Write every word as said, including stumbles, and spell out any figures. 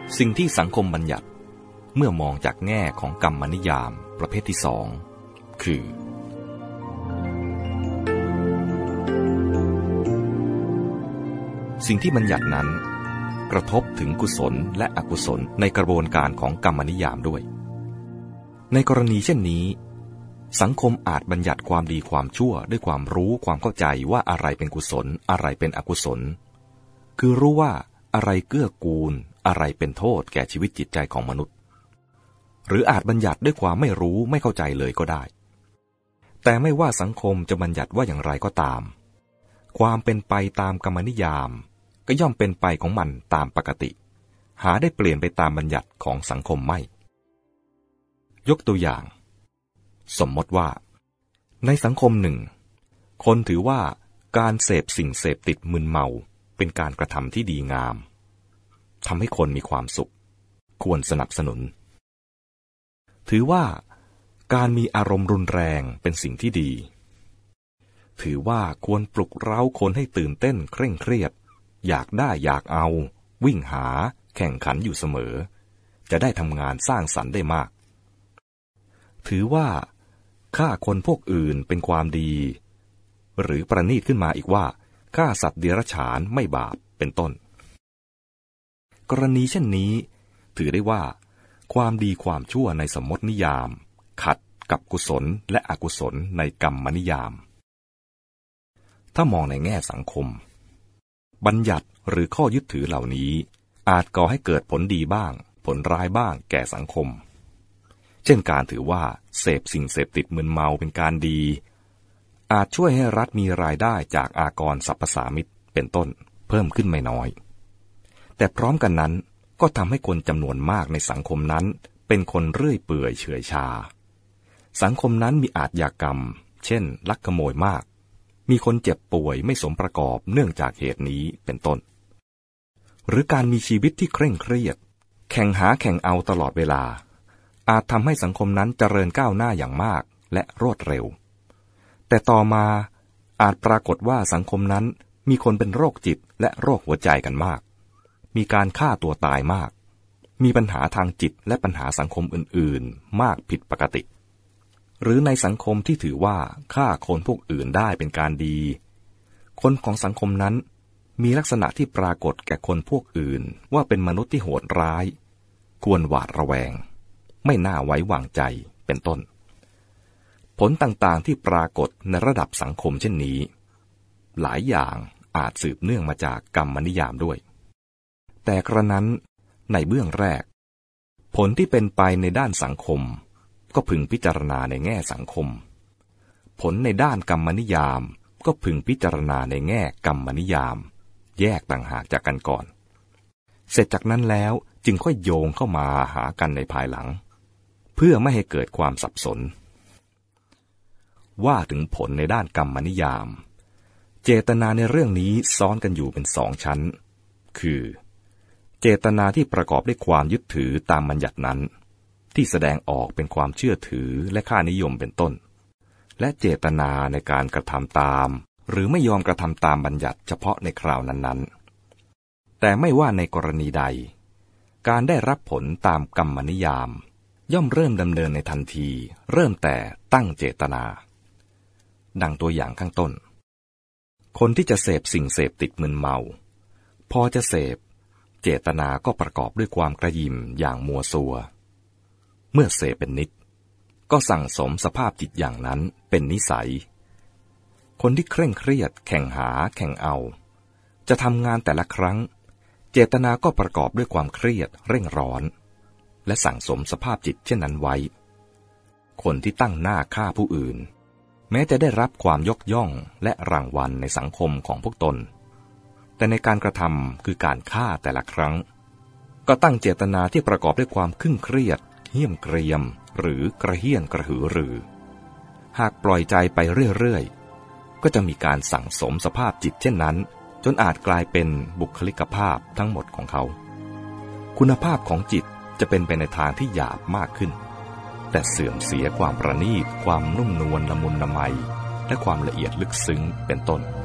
สิ่งที่สังคมบัญญัติเมื่อมองจากแง่ของกรรมนิยามประเภทที่สองคือสิ่งที่บัญญัตินั้นกระทบถึงกุศลและอกุศลในกระบวนการของกรรมนิยามด้วยในกรณีเช่นนี้สังคมอาจบัญญัติความดีความชั่วด้วยความรู้ความเข้าใจว่าอะไรเป็นกุศลอะไรเป็นอกุศลคือรู้ว่าอะไรเกื้อกูลอะไรเป็นโทษแก่ชีวิตจิตใจของมนุษย์หรืออาจบัญญัติด้วยความไม่รู้ไม่เข้าใจเลยก็ได้แต่ไม่ว่าสังคมจะบัญญัติว่าอย่างไรก็ตามความเป็นไปตามกรรมนิยามก็ย่อมเป็นไปของมันตามปกติหาได้เปลี่ยนไปตามบัญญัติของสังคมไม่ยกตัวอย่างสมมติว่าในสังคมหนึ่งคนถือว่าการเสพสิ่งเสพติดมึนเมาเป็นการกระทำที่ดีงามทำให้คนมีความสุขควรสนับสนุนถือว่าการมีอารมณ์รุนแรงเป็นสิ่งที่ดีถือว่าควรปลุกเร้าคนให้ตื่นเต้นเคร่งเครียดอยากได้อยากเอาวิ่งหาแข่งขันอยู่เสมอจะได้ทำงานสร้างสรรค์ได้มากถือว่าฆ่าคนพวกอื่นเป็นความดีหรือประณีตขึ้นมาอีกว่าฆ่าสัตว์เดรัจฉานไม่บาปเป็นต้นกรณีเช่นนี้ถือได้ว่าความดีความชั่วในสมมตินิยามขัดกับกุศลและอกุศลในกรรมนิยามถ้ามองในแง่สังคมบัญญัติหรือข้อยึดถือเหล่านี้อาจก่อให้เกิดผลดีบ้างผลร้ายบ้างแก่สังคมเช่นการถือว่าเสพสิ่งเสพติดมึนเมาเป็นการดีอาจช่วยให้รัฐมีรายได้จากอากรสรรพสามิตเป็นต้นเพิ่มขึ้นไม่น้อยแต่พร้อมกันนั้นก็ทำให้คนจำนวนมากในสังคมนั้นเป็นคนเรื่อยเปื่อยเฉื่อยชาสังคมนั้นมีอาชญากรรมเช่นลักขโมยมากมีคนเจ็บป่วยไม่สมประกอบเนื่องจากเหตุนี้เป็นต้นหรือการมีชีวิตที่เคร่งเครียดแข่งหาแข่งเอาตลอดเวลาอาจทำให้สังคมนั้นเจริญก้าวหน้าอย่างมากและรวดเร็วแต่ต่อมาอาจปรากฏว่าสังคมนั้นมีคนเป็นโรคจิตและโรคหัวใจกันมากมีการฆ่าตัวตายมากมีปัญหาทางจิตและปัญหาสังคมอื่นๆมากผิดปกติหรือในสังคมที่ถือว่าฆ่าคนพวกอื่นได้เป็นการดีคนของสังคมนั้นมีลักษณะที่ปรากฏแก่คนพวกอื่นว่าเป็นมนุษย์ที่โหดร้ายควรหวาดระแวงไม่น่าไว้วางใจเป็นต้นผลต่างๆที่ปรากฏในระดับสังคมเช่นนี้หลายอย่างอาจสืบเนื่องมาจากกรรมนิยามด้วยแต่กระนั้นในเบื้องแรกผลที่เป็นไปในด้านสังคมก็พึงพิจารณาในแง่สังคมผลในด้านกรรมนิยามก็พึงพิจารณาในแง่กรรมนิยามแยกต่างหากจากกันก่อนเสร็จจากนั้นแล้วจึงค่อยโยงเข้ามาหากันในภายหลังเพื่อไม่ให้เกิดความสับสนว่าถึงผลในด้านกรรมนิยามเจตนาในเรื่องนี้ซ้อนกันอยู่เป็นสองชั้นคือเจตนาที่ประกอบด้วยความยึดถือตามบัญญัตินั้นที่แสดงออกเป็นความเชื่อถือและค่านิยมเป็นต้นและเจตนาในการกระทำตามหรือไม่ยอมกระทำตามบัญญัติเฉพาะในคราวนั้นๆแต่ไม่ว่าในกรณีใดการได้รับผลตามกรรมนิยามย่อมเริ่มดำเนินในทันทีเริ่มแต่ตั้งเจตนาดังตัวอย่างข้างต้นคนที่จะเสพสิ่งเสพติดมึนเมาพอจะเสพเจตนาก็ประกอบด้วยความกระยิมอย่างมัวซัวเมื่อเสพเป็นนิดก็สั่งสมสภาพจิตอย่างนั้นเป็นนิสัยคนที่เคร่งเครียดแข่งหาแข่งเอาจะทำงานแต่ละครั้งเจตนาก็ประกอบด้วยความเครียดเร่งร้อนและสั่งสมสภาพจิตเช่นนั้นไว้คนที่ตั้งหน้าฆ่าผู้อื่นแม้จะได้รับความยกย่องและรางวัลในสังคมของพวกตนแต่ในการกระทำคือการฆ่าแต่ละครั้งก็ตั้งเจตนาที่ประกอบด้วยความเคร่งเครียดเหี้ยมเกรียมหรือกระเหี้ยนกระหือรือหากปล่อยใจไปเรื่อยๆก็จะมีการสั่งสมสภาพจิตเช่นนั้นจนอาจกลายเป็นบุคลิกภาพทั้งหมดของเขาคุณภาพของจิตจะเป็นไปในทางที่หยาบมากขึ้นแต่เสื่อมเสียความประณีตความนุ่มนวลละมุนละไมและความละเอียดลึกซึ้งเป็นต้น